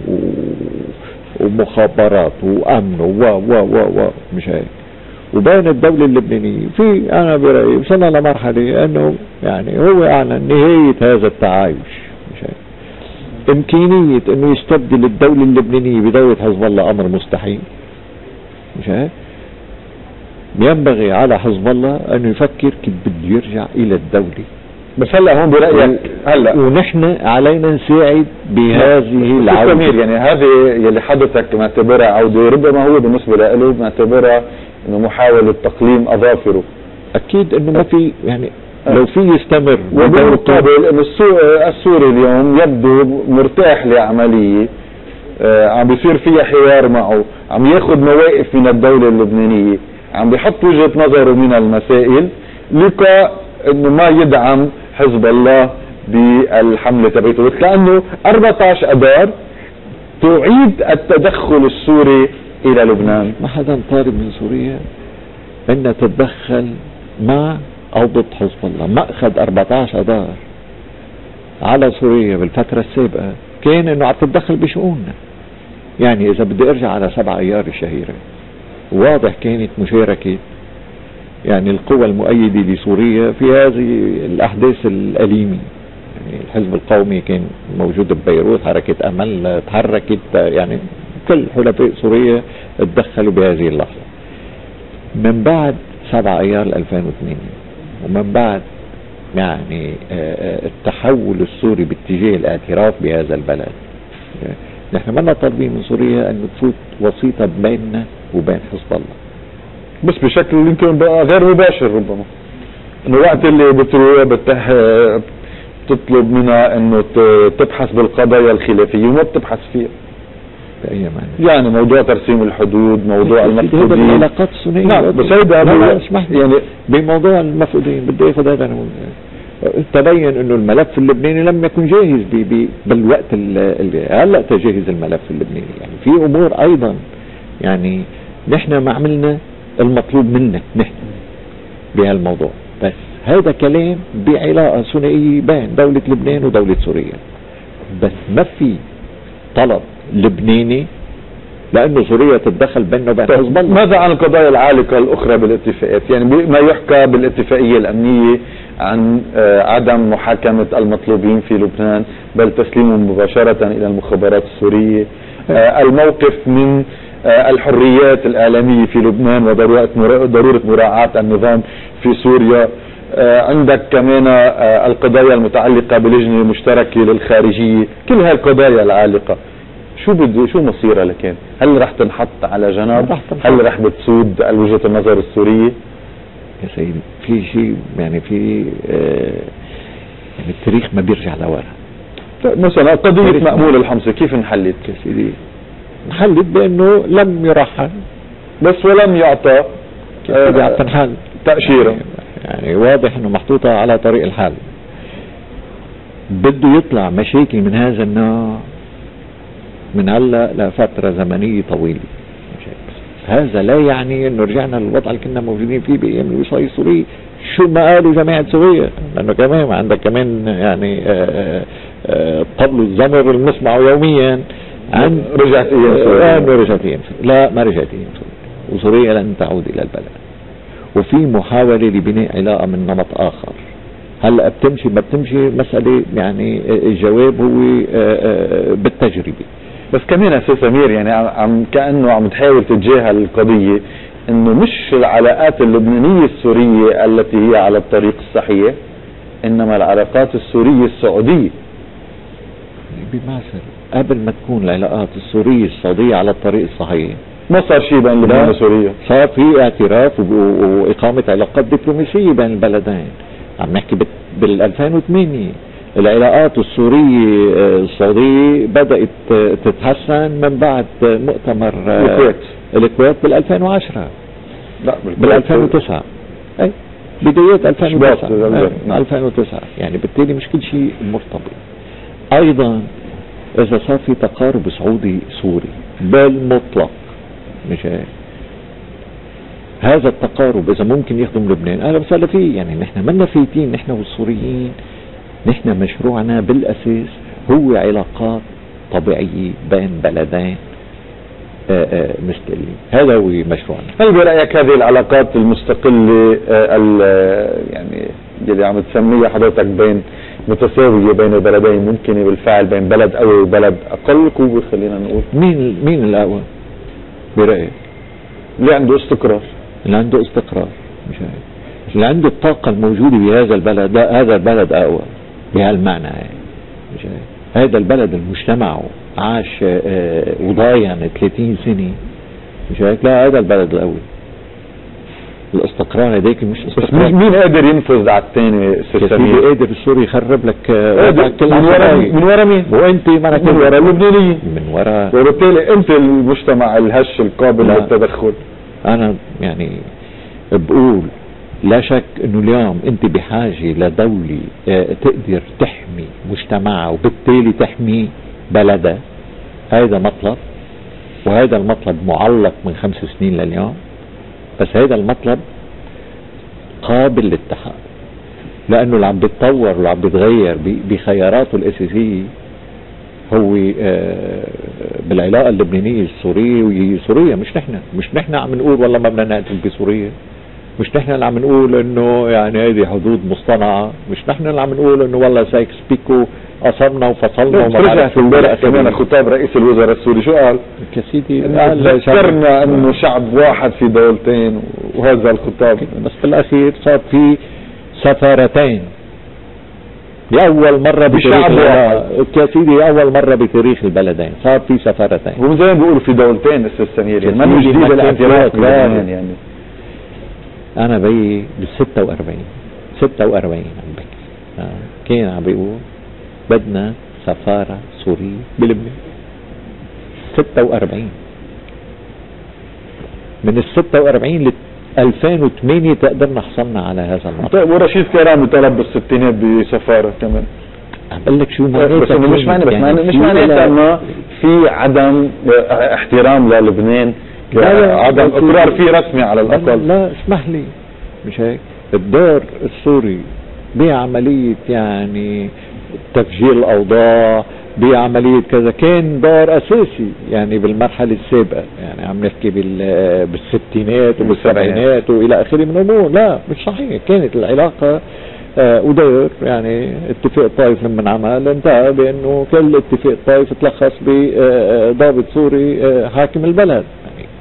ومخابرات وامن و مش هيك، وبين الدوله اللبنانيه في، انا برايي وصلنا لمرحله انه يعني هو اعلن نهايه هذا التعايش. مش هيك، إمكانية أنه يستبدل الدولة اللبنانية بدولة حزب الله أمر مستحيل. مش هيك؟ ينبغي على حزب الله أنه يفكر كيف بده يرجع إلى الدولة. بس هلا هون برأيك هلا ونحن علينا نساعد بهذه العودة. يعني هذه يلي حضرتك معتبرها عودة، ربما هو بالنسبة له معتبرها أنه محاولة تقليم أظافره. أكيد أنه ما في يعني لو في يستمر. وبالمقابل انه السوري اليوم يبدو مرتاح لعملية عم بيصير فيها حوار معه، عم ياخذ مواقف من الدولة اللبنانية، عم بيحط وجهة نظره من المسائل لقى انه ما يدعم حزب الله بالحملة تبعته. وكأنه 14 اذار تعيد التدخل السوري الى لبنان. ما حدا طالب من سوريا ان تتدخل مع او ضد حزب الله. مأخذ 14 اذار على سوريا بالفترة السابقة كان انه عم تتدخل بشؤوننا. يعني اذا بدي ارجع على 7 ايار الشهيرة، واضح كانت مشاركة يعني القوى المؤيدة لسوريا في هذه الاحداث الأليمة. يعني الحزب القومي كان موجود ببيروت، حركة امل تحركت، يعني كل حلفاء سوريا تدخلوا بهذه اللحظة. من بعد 7 ايار 2002 ومن بعد يعني التحول السوري باتجاه الاعتراف بهذا البلد، نحن ما طالبين من سوريا ان تفوت وسيطة بيننا وبين حزب الله، بس بشكل يمكن بقى غير مباشر. ربما انه وقت اللي بتروح بتطلب منها انه تبحث بالقضايا الخلافية وما بتبحث فيها بأي معنى. يعني موضوع ترسيم الحدود، موضوع المفقودين، العلاقات الثنائية. نعم بس هيدا يعني بموضوع المفقودين بدي اخذ هذا. تبين انه الملف اللبناني لم يكن جاهز بالوقت هلا تجهز الملف اللبناني. يعني في امور ايضا يعني نحن ما عملنا المطلوب منا نحن بهالموضوع، بس هذا كلام بعلاقة ثنائية بين دولة لبنان ودولة سوريا، بس ما في طلب لبناني لانه سوريا تتدخل بيننا وبين حزب الله. ماذا عن القضايا العالقة الاخرى بالاتفاقات؟ يعني ما يحكى بالاتفاقية الامنية عن عدم محاكمة المطلوبين في لبنان بل تسليمهم مباشرة الى المخابرات السورية، الموقف من الحريات الإعلامية في لبنان وضرورة مراعاة النظام في سوريا. عندك كمان القضايا المتعلقة بلجنة مشتركة للخارجية. كل هاي القضايا العالقة شو مصيرها لكن؟ هل رح تنحط على جنب؟ هل رح بتسود وجهة النظر السورية؟ يا سيدي في شيء يعني في يعني التاريخ ما بيرجع لورا. مثلا قضية مأمول الحمصي كيف انحلت؟ يا سيدي انحلت بانه لم يرحل بس ولم يعطى تنحل تأشيرة. يعني واضح انه محطوطة على طريق الحل. بده يطلع مشاكل من هذا النوع من هلا لفترة زمنية طويلة. هذا لا يعني انه رجعنا للوضع اللي كنا موجودين فيه بايام الوصاية السورية. شو ما قالوا جماعة سوريا، لانه كمان عندك كمان يعني طبل الزمر المسمع يوميا عن رجعت ايام سوريا. رجعت ايام سوريا. لا ما رجعت ايام سوريا، وسوريا لن تعود الى البلد. وفي محاولة لبناء علاقة من نمط اخر. هلا بتمشي ما بتمشي مسألة، يعني الجواب هو بالتجربة. بس كمان استاذ سمير يعني كأنه عم تحاول تتجاهل القضية انه مش العلاقات اللبنانية السورية التي هي على الطريق الصحيح، انما العلاقات السورية السعودية. بمعسل قبل ما تكون العلاقات السورية السعودية على الطريق الصحيح ما صار شيء بين لبنان وسوريا. صار في اعتراف وإقامة علاقات دبلوماسية بين البلدين. عم نحكي بال 2008 العلاقات السورية السعودية بدأت تتحسن من بعد مؤتمر الكويت بال 2010. لا بال 2009 اي بدايات 2009 2009. يعني بالتالي مش كل شيء مرتبط. ايضا اذا صار في تقارب سعودي سوري بالمطلق، مش هذا التقارب اذا ممكن يخدم لبنان اهلا وسهلا فيه. يعني نحن منا فايتين نحن والسوريين. نحن مشروعنا بالاساس هو علاقات طبيعية بين بلدين مستقلين. هذا هو مشروعنا. هل برأيك هذه العلاقات المستقلة يعني اللي عم تسميها حضرتك بين متساوية بين البلدين ممكن بالفعل بين بلد قوي وبلد اقل قوة؟ خلينا نقول مين الاقوى برأيك؟ اللي عنده استقرار. اللي عنده استقرار، مش هيك. اللي عنده الطاقة الموجودة بهذا البلد. لا هذا البلد اقوى بهالمعنى يعني. مش هيك. هذا البلد المجتمع عاش وضايع 30 سنة، مش هيك. لا هذا البلد القوي. الاستقرار هذيك مش استقرار. بس مين قادر ينفذ على الثاني؟ سيدي قادر السوري يخرب لك من ورا مين؟ وانت معك من ورا اللبنانيين، من ورا. وبالتالي انت المجتمع الهش القابل للتدخل. انا يعني بقول لا شك انه اليوم انت بحاجة لدولة تقدر تحمي مجتمعها وبالتالي تحمي بلدها. هذا مطلب، وهذا المطلب معلق من 5 سنين لليوم. بس هذا المطلب قابل للتحقق، لانه اللي عم بيتطور واللي عم بيتغير بخياراته الاساسية هو بالعلاقة اللبنانية السورية. وهي سوريا مش نحن عم نقول والله ما بدنا نقتل بسوريا. مش نحن اللي عم نقول انه يعني هذه حدود مصطنعة. مش نحن اللي عم نقول انه والله سايكس بيكو قصرنا وفصلنا وما بعرف. امبارح كمان خطاب رئيس الوزراء السوري شو قال؟ يا سيدي ذكرنا انه شعب واحد في دولتين، وهذا الخطاب. بس بالاخير صار في سفارتين لأول مرة بشعب واحد. يا سيدي أول مرة بتاريخ البلدين صار في سفارتين. هم زي ما بيقولوا في دولتين استاذ سمير. يعني ما جديد الاعتراف يعني. أنا بي بال 46 عم بحكي. كان عم بيقول بدنا سفارة سورية بلبنان. 46 من ال 46 ل 2008 تقدرنا حصلنا على هذا المطلب. طيب ورشيد كرامي طلب بالستينات بسفارة كمان. عم بقول لك شو بس مش معناتها انه في عدم احترام للبنان، عدم اقرار فيه رسمي على الاقل. لا اسمح لي، مش هيك. الدور السوري بعملية يعني تفجير الاوضاع، بعملية كذا، كان دور اساسي يعني بالمرحلة السابقة. يعني عم نحكي بالستينات وبالسبعينات والى اخره من امور. لا مش صحيح. كانت العلاقة ودور يعني اتفاق الطائف لما انعمل انتهى بانه كل اتفاق الطائف تلخص بضابط سوري حاكم البلد.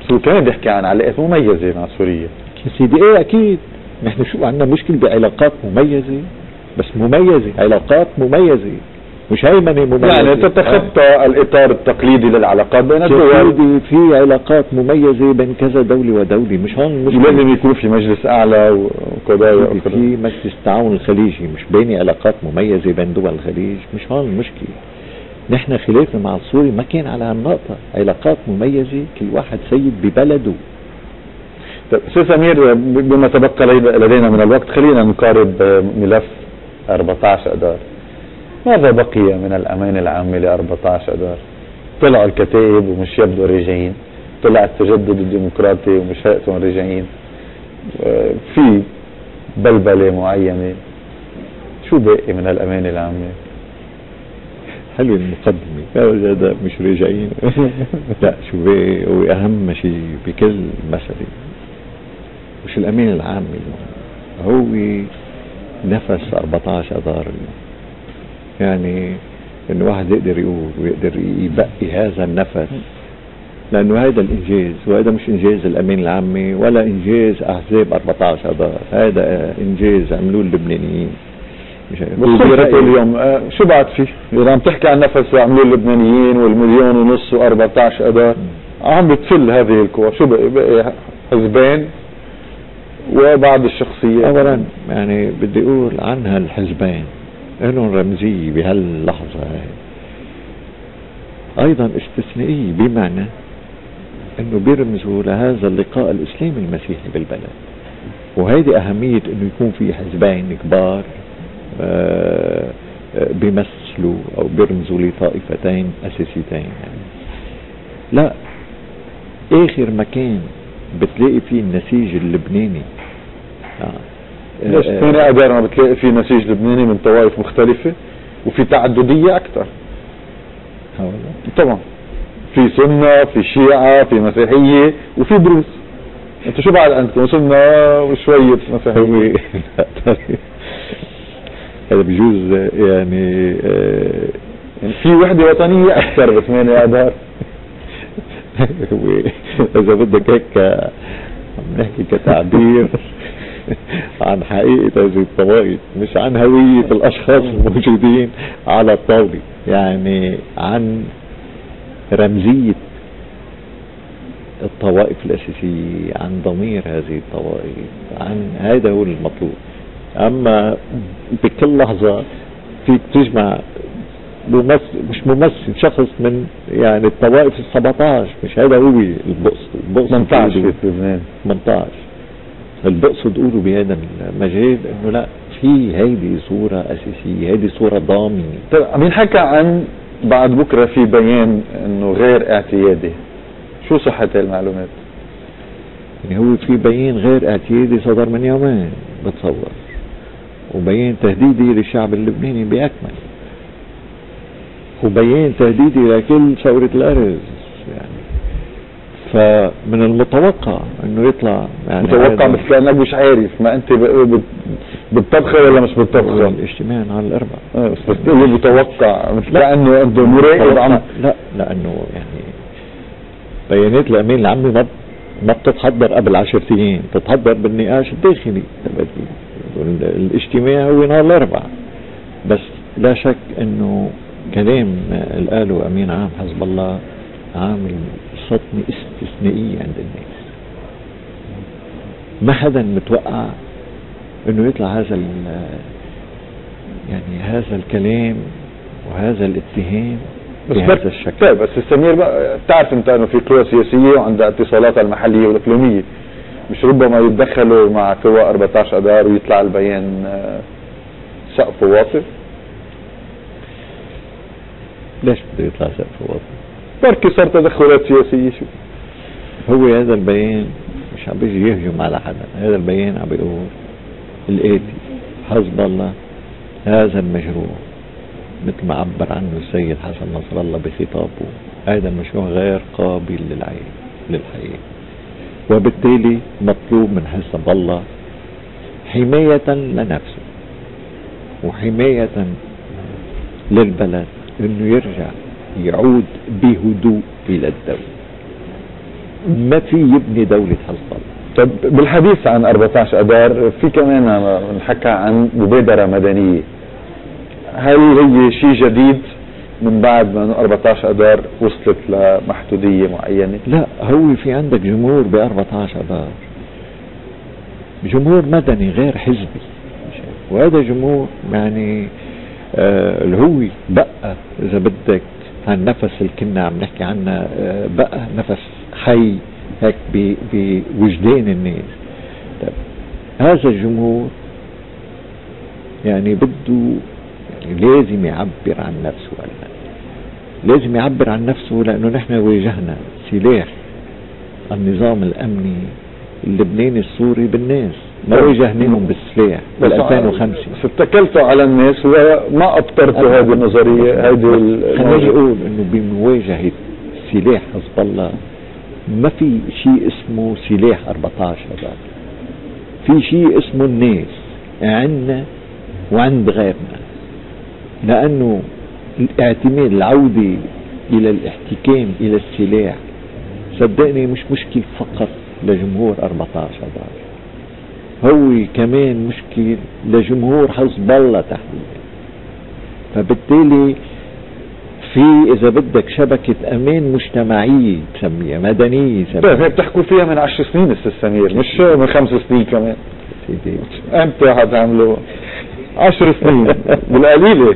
هو كمان بيحكي عن علاقات مميزة مع سوريا. يا سيدي ايه اكيد، نحن شو عندنا مشكل بعلاقات مميزة، بس مميزة، علاقات مميزة مش هيمنة مميزة. يعني تتخطى الإطار التقليدي للعلاقات بين الدول. في علاقات مميزة بين كذا دولة ودولة، مش هون مش لازم يكون في مجلس أعلى وقضايا أخرى. في مجلس التعاون الخليجي، مش بيني علاقات مميزة بين دول الخليج، مش هون المشكلة. نحن خلافنا مع السوري ما كان على هالنقطة، علاقات مميزة كل واحد سيد ببلده. طيب أستاذ سمير، بما تبقى لدينا من الوقت خلينا نقارب ملف 14 أذار. ماذا بقي من الأمانة العامة ل 14 أذار؟ طلعوا الكتائب ومش يبدو راجعين، طلع التجدد الديمقراطي ومش هيئتهم راجعين، في بلبلة معينة، شو باقي من الأمانة العامة؟ حلو المقدمة، هذا مش راجعين. لا شو باقي هو أهم شيء بكل مسألة، مش الأمانة العامة، هو نفس 14 أذار. يعني إنه واحد يقدر يقول ويقدر يبقي هذا النفس، لأنه هذا الإنجاز، وهذا مش إنجاز الأمين العامة ولا إنجاز أحزاب 14 أذار، هذا إنجاز عملوه اللبنانيين. بالصورة اليوم شو بعد فيه؟ إذا عم تحكي عن نفس عملوه اللبنانيين والمليون ونص و14 أذار، عم بتفل هذه القوى، شو بقي حزبين وبعض الشخصيات. أولا يعني بدي أقول عن هالحزبين لهم رمزية بهاللحظة هاي، أيضا استثنائية، بمعنى أنه بيرمزوا لهذا اللقاء الإسلامي المسيحي بالبلد، وهذه أهمية أنه يكون في حزبين كبار بيمثلوا أو بيرمزوا لطائفتين أساسيتين. يعني لا، آخر مكان بتلاقي فيه النسيج اللبناني. ليش 2 أذار ما بتلاقي فيه نسيج لبناني من طوائف مختلفة وفي تعددية أكثر؟ طبعا في سنة، في شيعة، في مسيحية، وفي دروز. انتوا شو بعد عندكم؟ سنة وشوية مسيحية. هذا بجوز يعني في وحدة وطنية أكثر ب8 أذار. إذا بدك هيك نحكي كتعبير عن حقيقة هذه الطوائف، مش عن هوية الأشخاص الموجودين على الطاولة، يعني عن رمزية الطوائف الأساسية، عن ضمير هذه الطوائف، عن هذا هو المطلوب. أما بكل لحظة فيك تجمع مش ممثل شخص من يعني الطوائف 17، مش هذا هو البقصد 18 في لبنان 18. البقصد قولوا بهذا المجال انه لا، في هيدي صورة اساسية، هيدي صورة ضامنة. طيب عم ينحكى عن بعد بكرة في بيان انه غير اعتيادي، شو صحة المعلومات؟ يعني هو في بيان غير اعتيادي صدر من يومين بتصور، وبيان تهديدي للشعب اللبناني بأكمل، وبيان تهديدي لكل ثورة الأرز. يعني فمن المتوقع انه يطلع، يعني متوقع بس كأنك مش عارف، ما انت بالطبخة ولا مش بالطبخة؟ الاجتماع على الأربعاء. بس تقول متوقع مثل كأنه انت مراقب عم. لا لأنه يعني بيانات الأمين العامة ما بتتحضر قبل 10 أيام، بتتحضر بالنقاش الداخلي. الاجتماع هو نهار الأربعاء، بس لا شك انه كلام اللي قاله أمين عام حزب الله عامل صدمة استثنائية عند الناس. ما حدا متوقع انه يطلع هذا يعني هذا الكلام وهذا الاتهام بهذا الشكل. طيب بس السمير بقى، تعرف انت انه في قوى سياسية وعندها اتصالاتها المحلية والاقليمية، مش ربما يتدخلوا مع قوى 14 أذار ويطلع البيان سقف واطي؟ ليش بده يطلع سقف واطي؟ بركي صار تدخلات سياسية. شو هو هذا البيان مش عم بيجي يهجم على حدا، هذا البيان عم بيقول الآتي: حزب الله هذا المشروع مثل ما عبر عنه السيد حسن نصر الله بخطابه، هذا المشروع غير قابل للحياة، وبالتالي مطلوب من حزب الله حماية لنفسه وحماية للبلد انه يرجع يعود بهدوء الى الدولة. ما في يبني دولة حزب الله. طب بالحديث عن 14 أذار في كمان نحكى عن مبادرة مدنية، هل هي شيء جديد من بعد ما 14 أذار وصلت لمحدودية معينة؟ لا، هو في عندك جمهور ب 14 أذار، جمهور مدني غير حزبي، وهذا جمهور يعني اللي هو بقى إذا بدك هالنفس اللي كنا عم نحكي عنه، بقى نفس حي هيك بوجدان الناس. طيب هذا الجمهور يعني بده يعني لازم يعبر عن نفسه، لازم يعبر عن نفسه، لأنه نحن واجهنا سلاح النظام الأمني اللبناني السوري بالناس، ما واجهناهم بالسلاح بال 2005. اتكلتوا على الناس وما أبطرتوا هذه النظرية. خلينا نقول إنه بمواجهة سلاح حزب الله ما في شيء اسمه سلاح 14 أذار، في شيء اسمه الناس عندنا وعند غيرنا، لأنه الاعتماد العودة إلى الاحتكام إلى السلاح صدقني مش مشكل فقط لجمهور 14 أذار، هو كمان مشكل لجمهور حزب الله تحديدا. فبالتالي في إذا بدك شبكة أمان مجتمعية تسميها مدنية طيب هيك بتحكوا فيها من 10 سنين أستاذ سمير، مش من 5 سنين كمان. سيدي امتى هتعملوا 10 سنين بالقليلة؟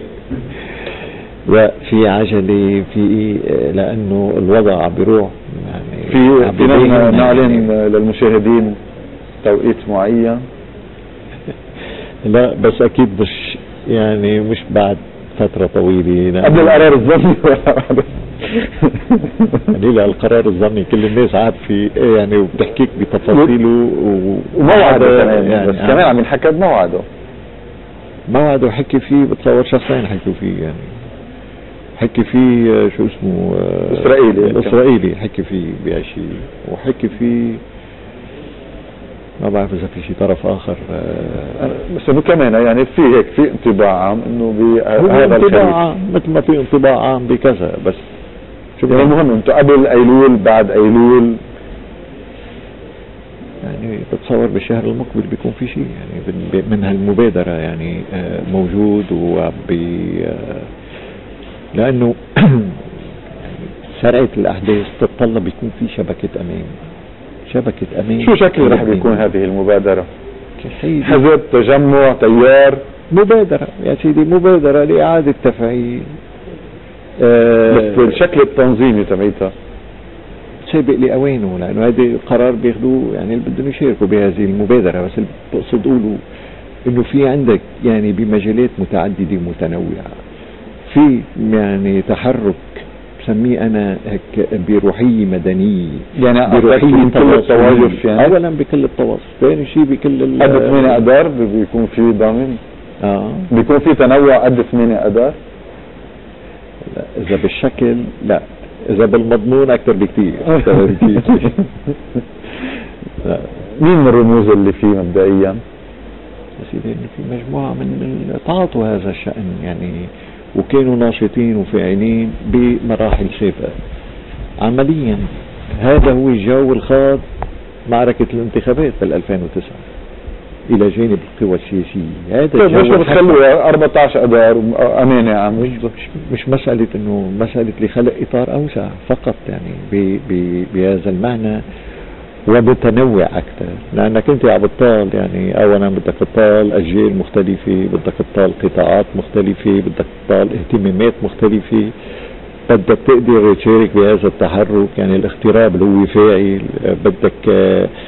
وفي عجلة في لأنه الوضع بيروح يعني في نعلن للمشاهدين توقيت معين؟ لا بس أكيد مش يعني مش بعد فترة طويلة قبل القرار الظني قليل القرار الظني كل الناس عارفة يعني وبتحكيك بتفاصيله وموعده كمان يعني بس كمان عم ينحكى بموعده. موعده حكي فيه بتصور شخصين حكوا فيه يعني حكي فيه شو اسمه الإسرائيلي حكي فيه بأشي وحكي فيه ما بعرف إذا في شيء طرف آخر بس إنه كمان يعني في هيك في انطباع عام إنه بهذا انطباع مثل ما في انطباع عام بكذا. بس شو يعني المهم أنتوا قبل أيلول بعد أيلول يعني بتصور بالشهر المقبل بيكون في شيء يعني من هالمبادرة يعني موجود لأنه سرعة الأحداث تتطلب يكون في شبكة أمان. شو شكل رح بيكون هذه المبادرة؟ حزب، تجمع، تيار؟ مبادرة يا سيدي، مبادرة لإعادة تفعيل بس الشكل التنظيمي تبعيتها سابق لأوانه، لأنه هذا قرار بياخدوه يعني اللي بدهم يشاركوا بهذه المبادرة. بس اللي بقصد أقوله إنه في عندك يعني بمجالات متعددة متنوعة في يعني تحرك بسميه أنا هيك بروحية مدنية، يعني بروحية كل الطوائف يعني. أولا بكل الطوائف، ثاني شيء بكل قد 8 أذار بيكون في ضامن بيكون في تنوع قد 8 أذار. لا إذا بالشكل لا، إذا بالمضمون أكثر بكتير. مين من الرموز اللي فيه مبدئيا؟ سيدي في مجموعة من تعاطوا هذا الشأن يعني وكانوا ناشطين وفاعلين بمراحل سابقة. عمليا هذا هو الجو الخاض معركة الانتخابات بال 2009 إلى جانب القوى السياسية. هذا مش بتخلوا 14 أذار أمانة يا عم. مش مسألة إنه مسألة لخلق إطار أوسع فقط يعني بهذا المعنى وبتنوع أكثر، لأنك أنت عم بتطال يعني أولا بدك تطال أجيال مختلفة، بدك تطال قطاعات مختلفة، بدك تطال اهتمامات مختلفة، بدك تقدر تشارك بهذا التحرك يعني الاغتراب اللي هو فاعل، بدك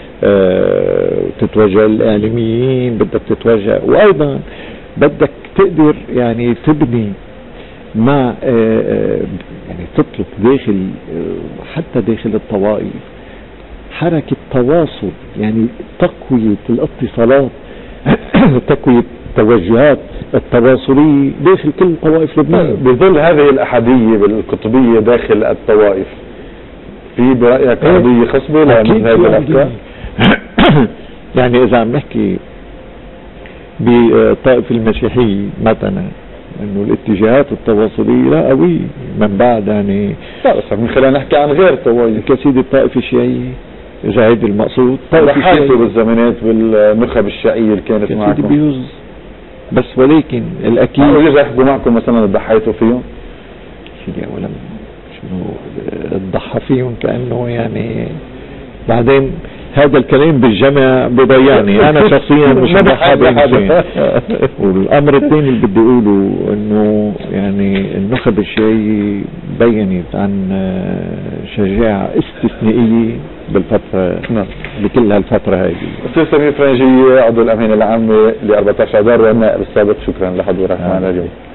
تتوجه الإعلاميين، بدك تتوجه وأيضا بدك تقدر يعني تبني مع يعني تطلق داخل حتى داخل الطوائف حركة تواصل، يعني تقوية الاتصالات تقوية التوجهات التواصلية داخل كل طوائف لبنان بظل هذه الأحادية بالقطبية داخل الطوائف. في برأيك قضية خصبة لمثل هذه الأفكار؟ يعني إذا عم نحكي بالطائفة المسيحية مثلا إنه الاتجاهات التواصلية لا قوية من بعد يعني طائفة من خلال نحكي عن غير طوائف. كسيد الطائفة الشيعية إذا هيدي المقصود ضحيتوا بالزمانات بالنخب الشيعية اللي كانت معكم بيوز، بس ولكن الأكيد يرجع يحكوا معكم مثلا ضحيتوا فيهم سيدي أولا شنو تضحى فيهم كأنه يعني بعدين هذا الكلام بالجمع بضيعني انا شخصيا مش بضحى بحدا. والامر الثاني اللي بدي اقوله انه يعني النخب الشيعية بينت عن شجاعة استثنائية بالفترة بكل هالفترة هذه. أستاذ سمير فرنجي عضو الأمين العام ل 14 آذار والنائب السابق، شكرا لحضورك معنا اليوم.